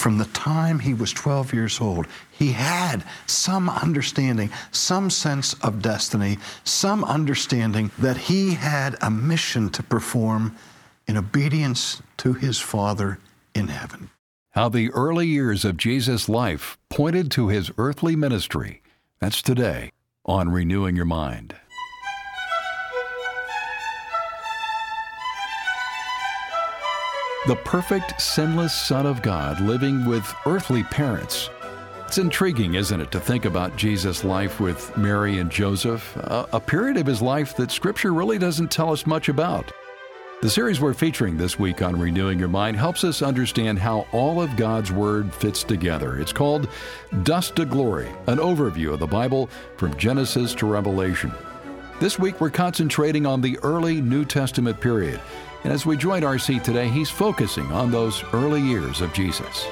from the time he was 12 years old, he had some understanding, some sense of destiny, some understanding that he had a mission to perform in obedience to his Father in heaven. How the early years of Jesus' life pointed to his earthly ministry. That's today on Renewing Your Mind. The perfect, sinless Son of God living with earthly parents. It's intriguing, isn't it, to think about Jesus' life with Mary and Joseph, a period of his life that Scripture really doesn't tell us much about. The series we're featuring this week on Renewing Your Mind helps us understand how all of God's Word fits together. It's called Dust to Glory, an overview of the Bible from Genesis to Revelation. This week we're concentrating on the early New Testament period. And as we join R.C. today, he's focusing on those early years of Jesus.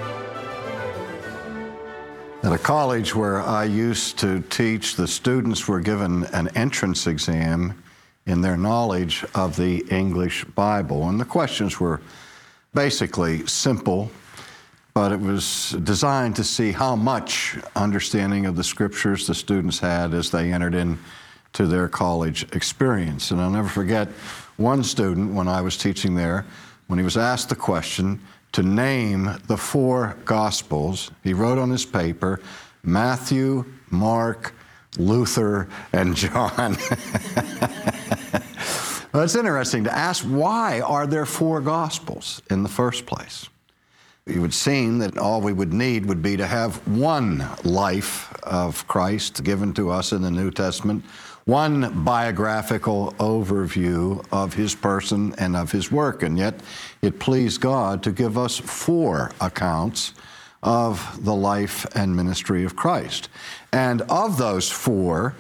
At a college where I used to teach, the students were given an entrance exam in their knowledge of the English Bible. And the questions were basically simple, but it was designed to see how much understanding of the Scriptures the students had as they entered into their college experience. And I'll never forget one student, when I was teaching there, when he was asked the question to name the 4 Gospels, he wrote on his paper, Matthew, Mark, Luther, and John. Well, it's interesting to ask, why are there 4 Gospels in the first place? It would seem that all we would need would be to have one life of Christ given to us in the New Testament, one biographical overview of his person and of his work, and yet it pleased God to give us 4 accounts of the life and ministry of Christ. And of those 4,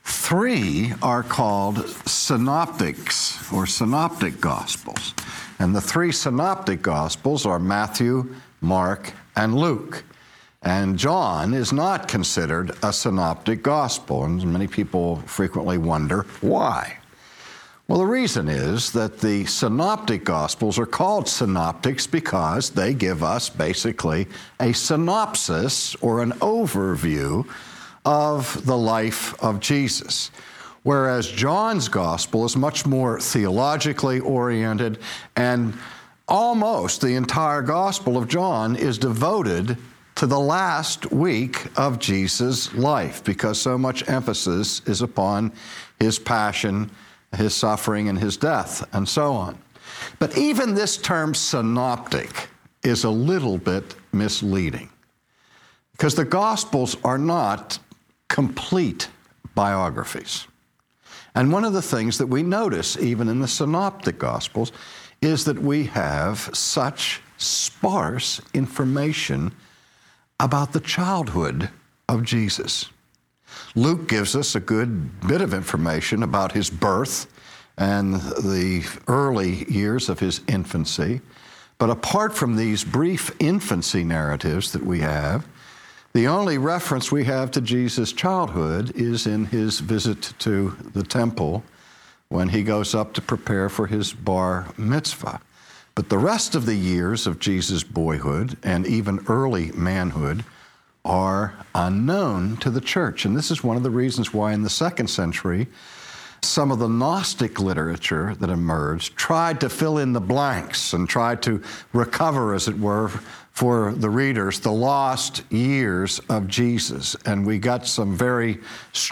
3 are called synoptics, or synoptic gospels. And the 3 synoptic gospels are Matthew, Mark, and Luke. And John is not considered a synoptic gospel, and many people frequently wonder why. Well, the reason is that the synoptic gospels are called synoptics because they give us basically a synopsis or an overview of the life of Jesus. Whereas John's gospel is much more theologically oriented, and almost the entire gospel of John is devoted to the last week of Jesus' life, because so much emphasis is upon his passion, his suffering, and his death, and so on. But even this term synoptic is a little bit misleading, because the Gospels are not complete biographies. And one of the things that we notice, even in the synoptic Gospels, is that we have such sparse information about the childhood of Jesus. Luke gives us a good bit of information about his birth and the early years of his infancy. But apart from these brief infancy narratives that we have, the only reference we have to Jesus' childhood is in his visit to the temple when he goes up to prepare for his bar mitzvah. But the rest of the years of Jesus' boyhood and even early manhood are unknown to the church. And this is one of the reasons why in the 2nd century, some of the Gnostic literature that emerged tried to fill in the blanks and tried to recover, as it were, for the readers, the lost years of Jesus. And we got some very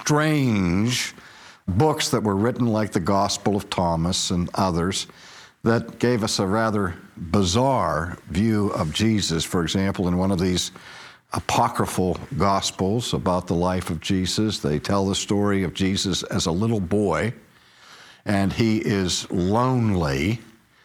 strange books that were written, like the Gospel of Thomas and others, that gave us a rather bizarre view of Jesus. For example, in one of these apocryphal Gospels about the life of Jesus, they tell the story of Jesus as a little boy, and he is lonely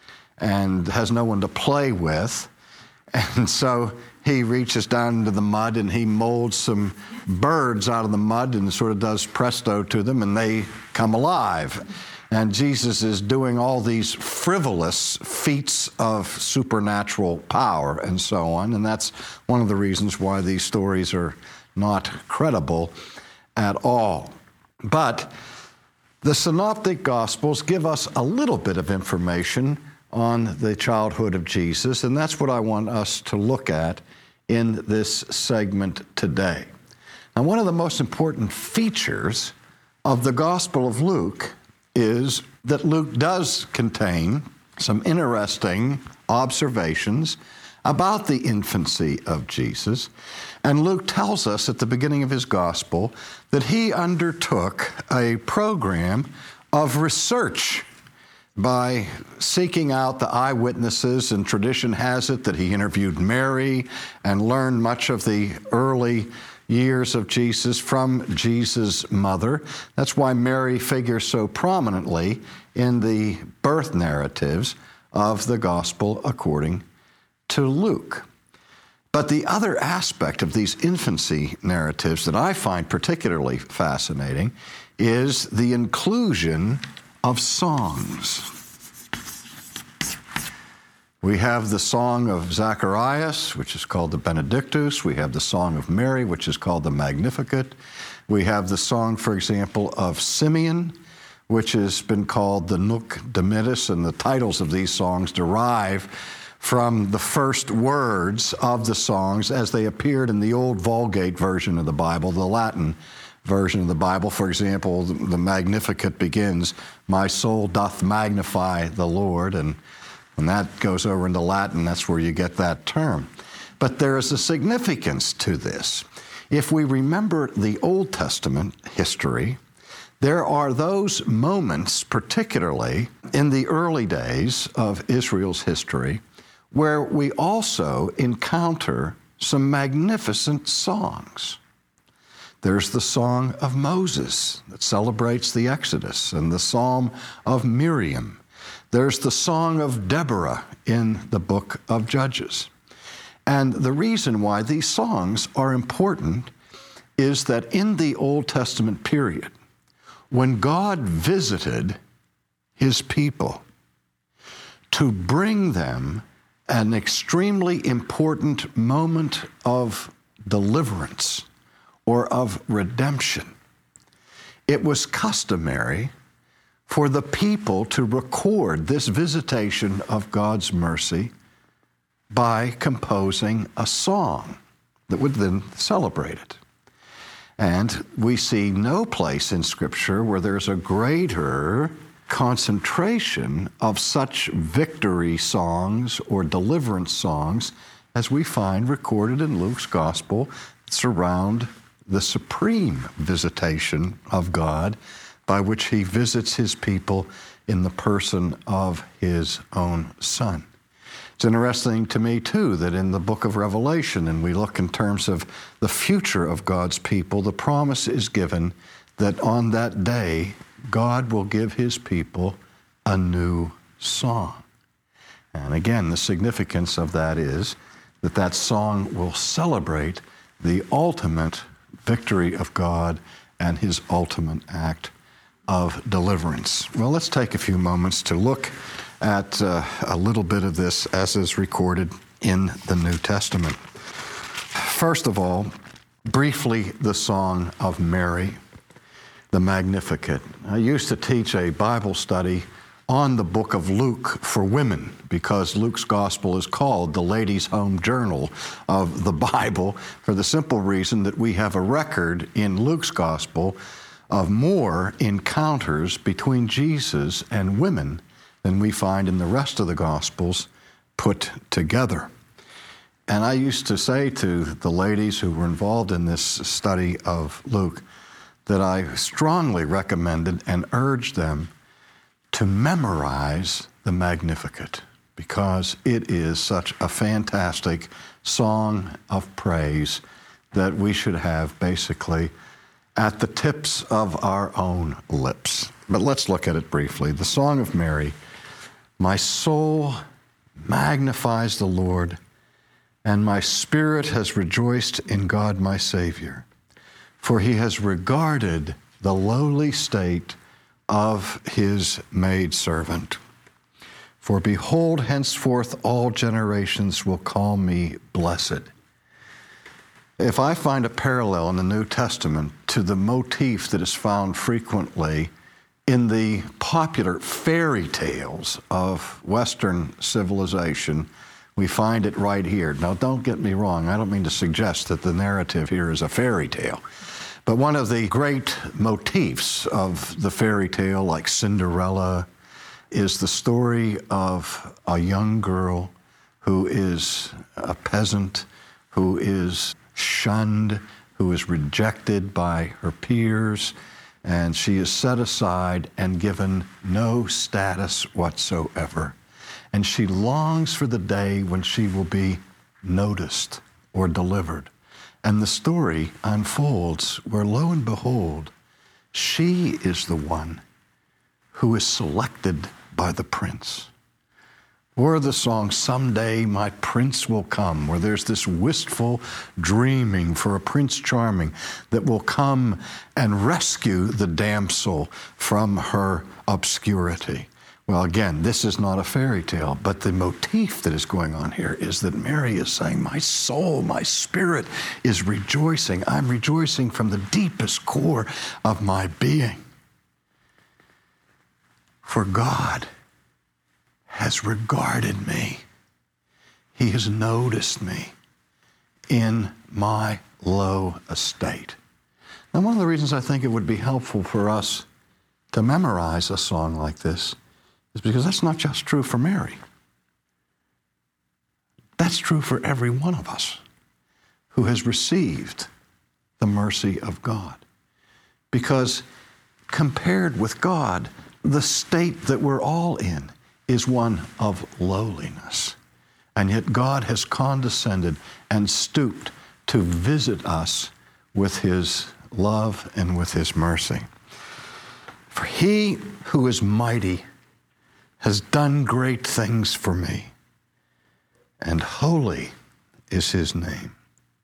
and has no one to play with. And so he reaches down into the mud and he molds some birds out of the mud and sort of does presto to them, and they come alive. And Jesus is doing all these frivolous feats of supernatural power and so on. And that's one of the reasons why these stories are not credible at all. But the Synoptic Gospels give us a little bit of information on the childhood of Jesus, and that's what I want us to look at in this segment today. Now, one of the most important features of the Gospel of Luke is that Luke does contain some interesting observations about the infancy of Jesus. And Luke tells us at the beginning of his gospel that he undertook a program of research by seeking out the eyewitnesses, and tradition has it that he interviewed Mary and learned much of the early years of Jesus from Jesus' mother. That's why Mary figures so prominently in the birth narratives of the gospel according to Luke. But the other aspect of these infancy narratives that I find particularly fascinating is the inclusion of songs. We have the song of Zacharias, which is called the Benedictus. We have the song of Mary, which is called the Magnificat. We have the song, for example, of Simeon, which has been called the Nunc Dimittis, and the titles of these songs derive from the first words of the songs as they appeared in the old Vulgate version of the Bible, the Latin version of the Bible. For example, the Magnificat begins, "My soul doth magnify the Lord," and when that goes over into Latin, that's where you get that term. But there is a significance to this. If we remember the Old Testament history, there are those moments, particularly in the early days of Israel's history, where we also encounter some magnificent songs. There's the Song of Moses that celebrates the Exodus, and the Psalm of Miriam. There's the Song of Deborah in the book of Judges. And the reason why these songs are important is that in the Old Testament period, when God visited his people to bring them an extremely important moment of deliverance or of redemption, it was customary for the people to record this visitation of God's mercy by composing a song that would then celebrate it. And we see no place in Scripture where there's a greater concentration of such victory songs or deliverance songs as we find recorded in Luke's gospel surround the supreme visitation of God by which he visits his people in the person of his own Son. It's interesting to me, too, that in the book of Revelation, and we look in terms of the future of God's people, the promise is given that on that day, God will give his people a new song. And again, the significance of that is that that song will celebrate the ultimate victory of God and his ultimate act of deliverance. Well, let's take a few moments to look at a little bit of this as is recorded in the New Testament. First of all, briefly, the Song of Mary, the Magnificat. I used to teach a Bible study on the book of Luke for women because Luke's gospel is called the Ladies' Home Journal of the Bible for the simple reason that we have a record in Luke's gospel of more encounters between Jesus and women than we find in the rest of the Gospels put together. And I used to say to the ladies who were involved in this study of Luke that I strongly recommended and urged them to memorize the Magnificat because it is such a fantastic song of praise that we should have basically at the tips of our own lips. But let's look at it briefly. The Song of Mary. My soul magnifies the Lord, and my spirit has rejoiced in God my Savior, for he has regarded the lowly state of his maidservant. For behold, henceforth all generations will call me blessed. If I find a parallel in the New Testament to the motif that is found frequently In the popular fairy tales of Western civilization, we find it right here. Now, don't get me wrong. I don't mean to suggest that the narrative here is a fairy tale. But one of the great motifs of the fairy tale, like Cinderella, is the story of a young girl who is a peasant, who is shunned, who is rejected by her peers, and she is set aside and given no status whatsoever. And she longs for the day when she will be noticed or delivered. And the story unfolds where, lo and behold, she is the one who is selected by the prince. Or the song, "Someday My Prince Will Come," where there's this wistful dreaming for a Prince Charming that will come and rescue the damsel from her obscurity. Well, again, this is not a fairy tale, but the motif that is going on here is that Mary is saying, my soul, my spirit is rejoicing. I'm rejoicing from the deepest core of my being. For God has regarded me. He has noticed me in my low estate. Now, one of the reasons I think it would be helpful for us to memorize a song like this is because that's not just true for Mary. That's true for every one of us who has received the mercy of God. Because compared with God, the state that we're all in is one of lowliness. And yet God has condescended and stooped to visit us with his love and with his mercy. For he who is mighty has done great things for me, and holy is his name.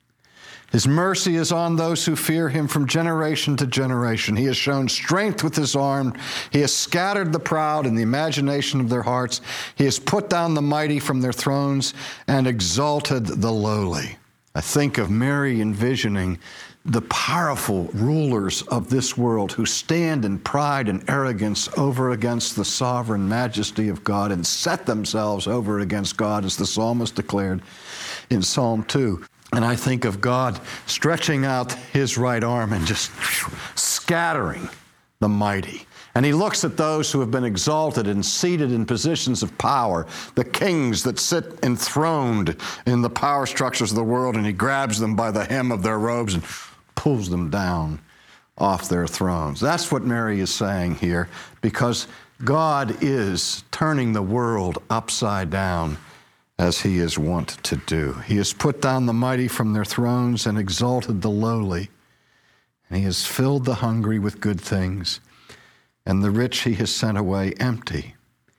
His mercy is on those who fear him from generation to generation. He has shown strength with his arm. He has scattered the proud in the imagination of their hearts. He has put down the mighty from their thrones and exalted the lowly. I think of Mary envisioning the powerful rulers of this world who stand in pride and arrogance over against the sovereign majesty of God and set themselves over against God, as the psalmist declared in Psalm 2. And I think of God stretching out his right arm and just scattering the mighty. And he looks at those who have been exalted and seated in positions of power, the kings that sit enthroned in the power structures of the world, and he grabs them by the hem of their robes and pulls them down off their thrones. That's what Mary is saying here, because God is turning the world upside down as he is wont to do. He has put down the mighty from their thrones and exalted the lowly. And he has filled the hungry with good things, and the rich he has sent away empty.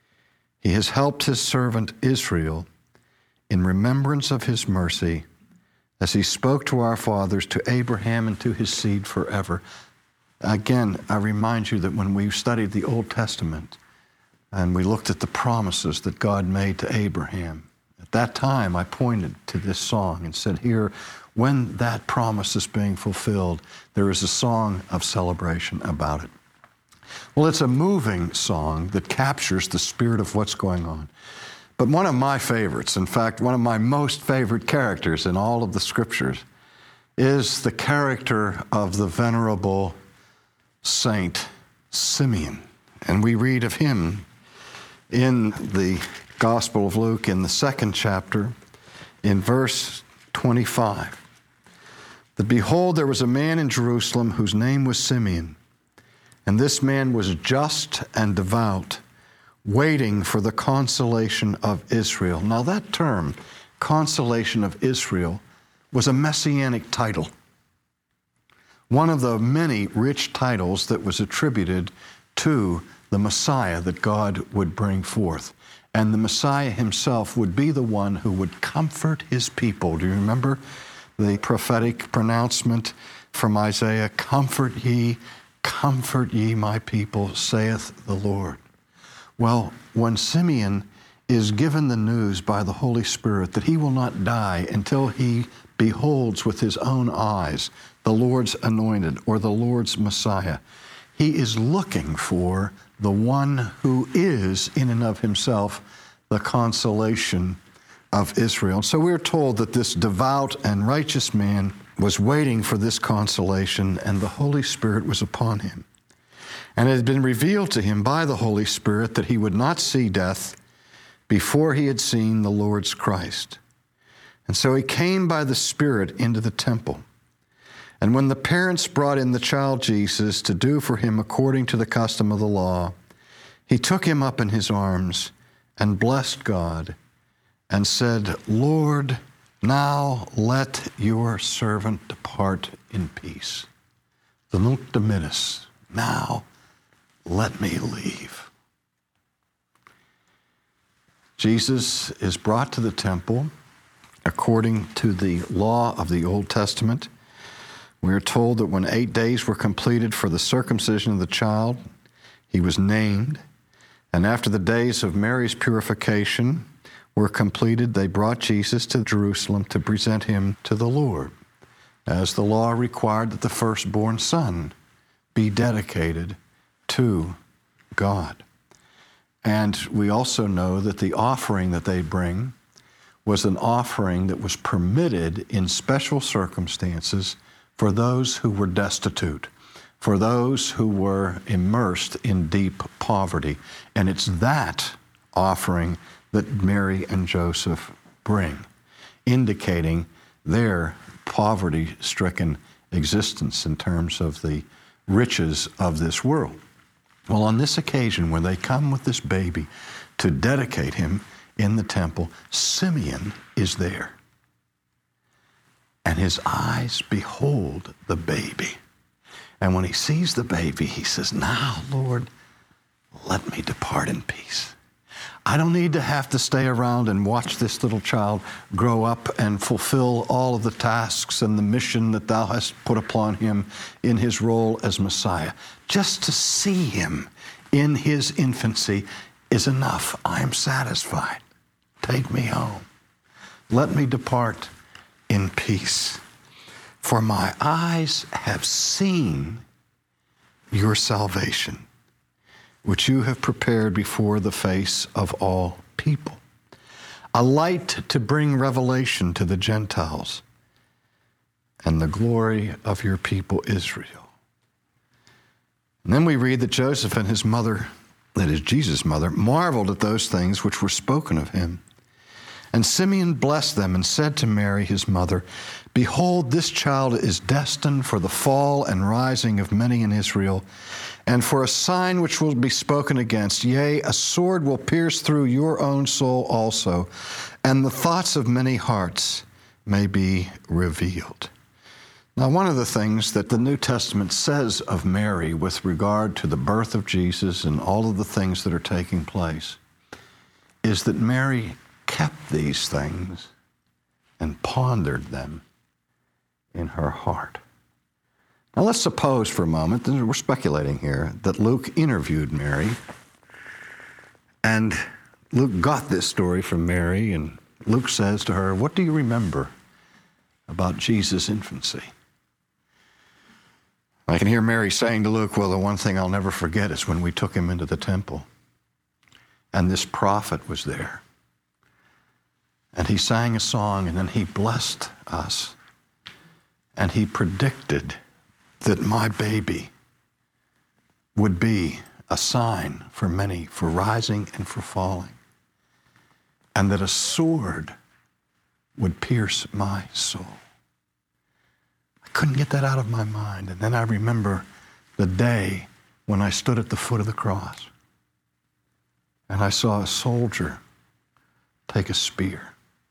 He has helped his servant Israel in remembrance of his mercy, as he spoke to our fathers, to Abraham and to his seed forever. Again, I remind you that when we studied the Old Testament and we looked at the promises that God made to Abraham, at that time I pointed to this song and said, here, when that promise is being fulfilled, there is a song of celebration about it. Well, it's a moving song that captures the spirit of what's going on. But one of my favorites, in fact, one of my most favorite characters in all of the scriptures, is the character of the venerable Saint Simeon. And we read of him in the Gospel of Luke in the 2nd chapter, in verse 25. That behold, there was a man in Jerusalem whose name was Simeon, and this man was just and devout, waiting for the consolation of Israel. Now that term, consolation of Israel, was a messianic title. One of the many rich titles that was attributed to the Messiah that God would bring forth. And the Messiah himself would be the one who would comfort his people. Do you remember the prophetic pronouncement from Isaiah? Comfort ye, my people, saith the Lord. Well, when Simeon is given the news by the Holy Spirit that he will not die until he beholds with his own eyes the Lord's anointed or the Lord's Messiah, He is looking for the one who is, in and of himself, the consolation of Israel. So we're told that this devout and righteous man was waiting for this consolation, and the Holy Spirit was upon him. And it had been revealed to him by the Holy Spirit that he would not see death before he had seen the Lord's Christ. And so he came by the Spirit into the temple. And when the parents brought in the child Jesus to do for him according to the custom of the law, he took him up in his arms and blessed God and said, Lord, now let your servant depart in peace. The Nunc Dimittis, now let me leave. Jesus is brought to the temple according to the law of the Old Testament. We are told that when 8 days were completed for the circumcision of the child, he was named. And after the days of Mary's purification were completed, they brought Jesus to Jerusalem to present him to the Lord, as the law required that the firstborn son be dedicated to God. And we also know that the offering that they bring was an offering that was permitted in special circumstances for those who were destitute, for those who were immersed in deep poverty. And it's that offering that Mary and Joseph bring, indicating their poverty-stricken existence in terms of the riches of this world. Well, on this occasion, when they come with this baby to dedicate him in the temple, Simeon is there. And his eyes behold the baby. And when he sees the baby, he says, now, Lord, let me depart in peace. I don't need to have to stay around and watch this little child grow up and fulfill all of the tasks and the mission that thou hast put upon him in his role as Messiah. Just to see him in his infancy is enough. I am satisfied. Take me home. Let me depart in peace. For my eyes have seen your salvation, which you have prepared before the face of all people, a light to bring revelation to the Gentiles and the glory of your people Israel. And then we read that Joseph and his mother, that is Jesus' mother, marveled at those things which were spoken of him. And Simeon blessed them and said to Mary, his mother, behold, this child is destined for the fall and rising of many in Israel, and for a sign which will be spoken against. Yea, a sword will pierce through your own soul also, and the thoughts of many hearts may be revealed. Now, one of the things that the New Testament says of Mary with regard to the birth of Jesus and all of the things that are taking place is that Mary kept these things and pondered them in her heart. Now let's suppose for a moment, and we're speculating here, that Luke interviewed Mary, and Luke got this story from Mary, and Luke says to her, what do you remember about Jesus' infancy? I can hear Mary saying to Luke, well, the one thing I'll never forget is when we took him into the temple, and this prophet was there. And he sang a song, and then he blessed us. And he predicted that my baby would be a sign for many, for rising and for falling. And that a sword would pierce my soul. I couldn't get that out of my mind. And then I remember the day when I stood at the foot of the cross. And I saw a soldier take a spear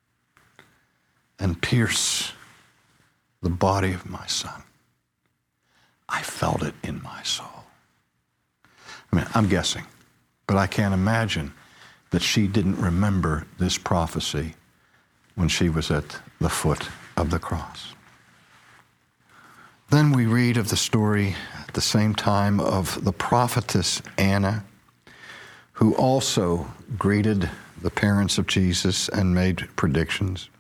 and pierce the body of my son. I felt it in my soul. I mean, I'm guessing, but I can't imagine that she didn't remember this prophecy when she was at the foot of the cross. Then we read of the story at the same time of the prophetess Anna, who also greeted the parents of Jesus and made predictions.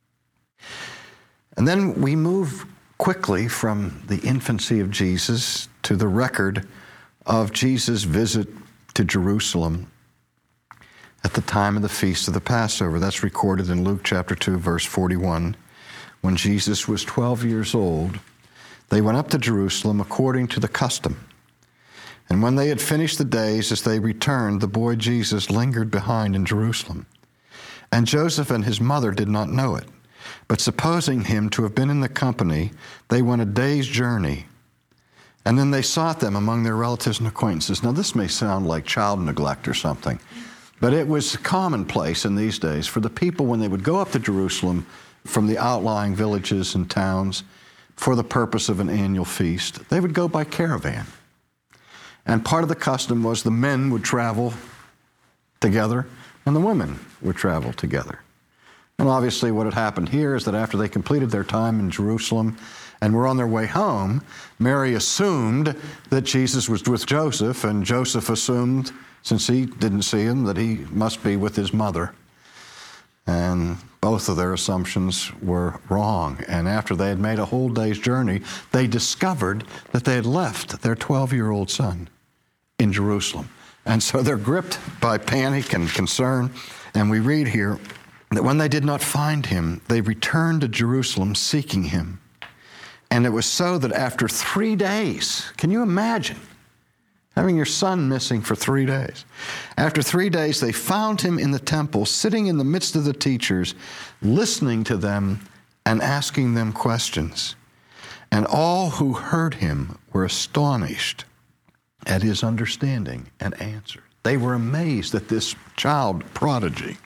And then we move quickly from the infancy of Jesus to the record of Jesus' visit to Jerusalem at the time of the Feast of the Passover. That's recorded in Luke chapter 2, verse 41. When Jesus was 12 years old, they went up to Jerusalem according to the custom. And when they had finished the days, as they returned, the boy Jesus lingered behind in Jerusalem. And Joseph and his mother did not know it. But supposing him to have been in the company, they went a day's journey. And then they sought them among their relatives and acquaintances. Now, this may sound like child neglect or something, but it was commonplace in these days for the people when they would go up to Jerusalem from the outlying villages and towns for the purpose of an annual feast. They would go by caravan. And part of the custom was the men would travel together and the women would travel together. And obviously what had happened here is that after they completed their time in Jerusalem and were on their way home, Mary assumed that Jesus was with Joseph, and Joseph assumed, since he didn't see him, that he must be with his mother. And both of their assumptions were wrong. And after they had made a whole day's journey, they discovered that they had left their 12-year-old son in Jerusalem. And so they're gripped by panic and concern. And we read here that when they did not find him, they returned to Jerusalem seeking him. And it was so that after 3 days, can you imagine having your son missing for 3 days? After 3 days, they found him in the temple, sitting in the midst of the teachers, listening to them and asking them questions. And all who heard him were astonished at his understanding and answer. They were amazed at this child prodigy.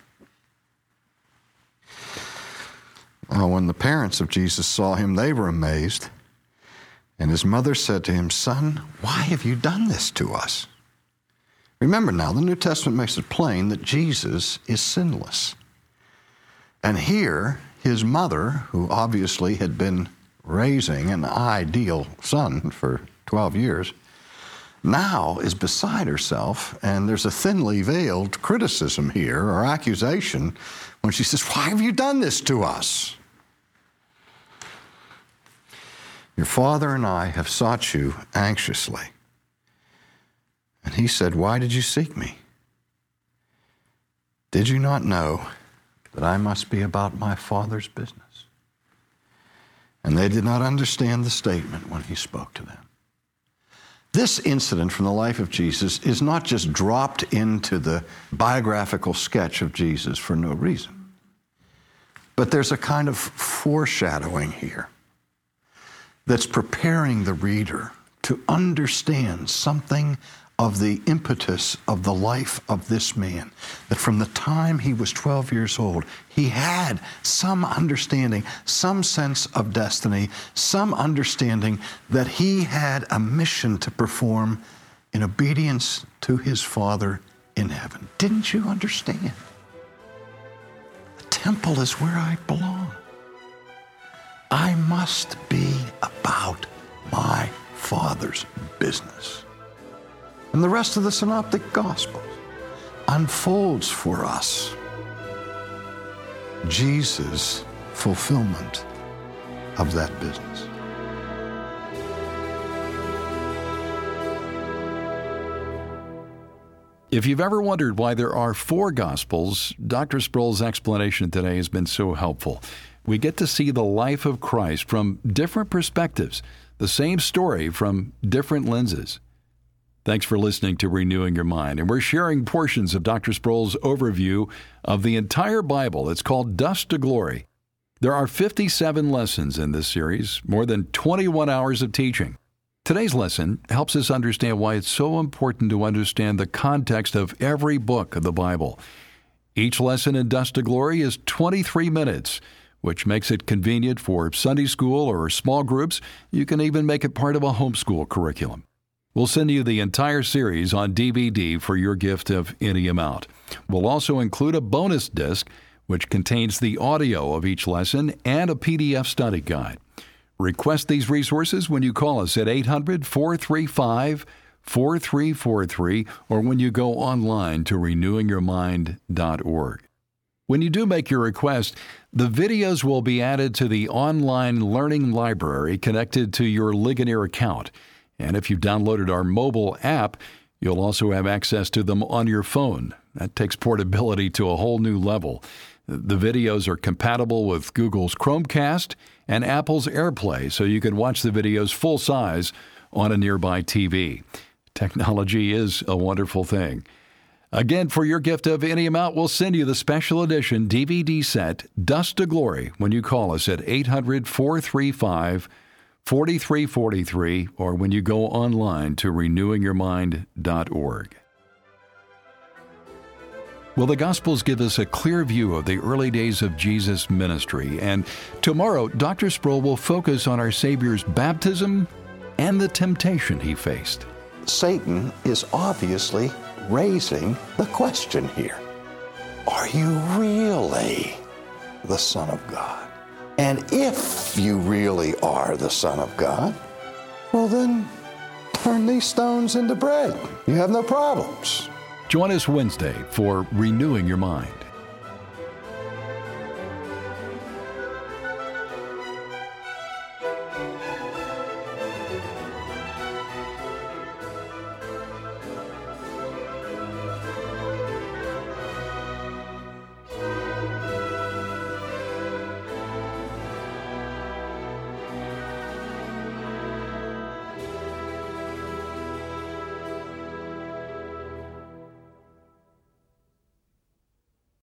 When the parents of Jesus saw him, they were amazed. And his mother said to him, "Son, why have you done this to us?" Remember now, the New Testament makes it plain that Jesus is sinless. And here, his mother, who obviously had been raising an ideal son for 12 years, now is beside herself, and there's a thinly veiled criticism here, or accusation, when she says, "Why have you done this to us? Your father and I have sought you anxiously." And he said, "Why did you seek me? Did you not know that I must be about my Father's business?" And they did not understand the statement when he spoke to them. This incident from the life of Jesus is not just dropped into the biographical sketch of Jesus for no reason, but there's a kind of foreshadowing here that's preparing the reader to understand something of the impetus of the life of this man, that from the time he was 12 years old, he had some understanding, some sense of destiny, some understanding that he had a mission to perform in obedience to his Father in heaven. Didn't you understand? The temple is where I belong. I must be about my Father's business. And the rest of the Synoptic Gospels unfolds for us Jesus' fulfillment of that business. If you've ever wondered why there are 4 Gospels, Dr. Sproul's explanation today has been so helpful. We get to see the life of Christ from different perspectives, the same story from different lenses. Thanks for listening to Renewing Your Mind, and we're sharing portions of Dr. Sproul's overview of the entire Bible. It's called Dust to Glory. There are 57 lessons in this series, more than 21 hours of teaching. Today's lesson helps us understand why it's so important to understand the context of every book of the Bible. Each lesson in Dust to Glory is 23 minutes, which makes it convenient for Sunday school or small groups. You can even make it part of a homeschool curriculum. We'll send you the entire series on DVD for your gift of any amount. We'll also include a bonus disc, which contains the audio of each lesson and a PDF study guide. Request these resources when you call us at 800-435-4343 or when you go online to renewingyourmind.org. When you do make your request, the videos will be added to the online learning library connected to your Ligonier account. And if you've downloaded our mobile app, you'll also have access to them on your phone. That takes portability to a whole new level. The videos are compatible with Google's Chromecast and Apple's AirPlay, so you can watch the videos full size on a nearby TV. Technology is a wonderful thing. Again, for your gift of any amount, we'll send you the special edition DVD set, Dust to Glory, when you call us at 800-435-4343 or when you go online to renewingyourmind.org. Well, the Gospels give us a clear view of the early days of Jesus' ministry, and tomorrow, Dr. Sproul will focus on our Savior's baptism and the temptation he faced. Satan is obviously raising the question here. Are you really the Son of God? And if you really are the Son of God, well then, turn these stones into bread. You have no problems. Join us Wednesday for Renewing Your Mind.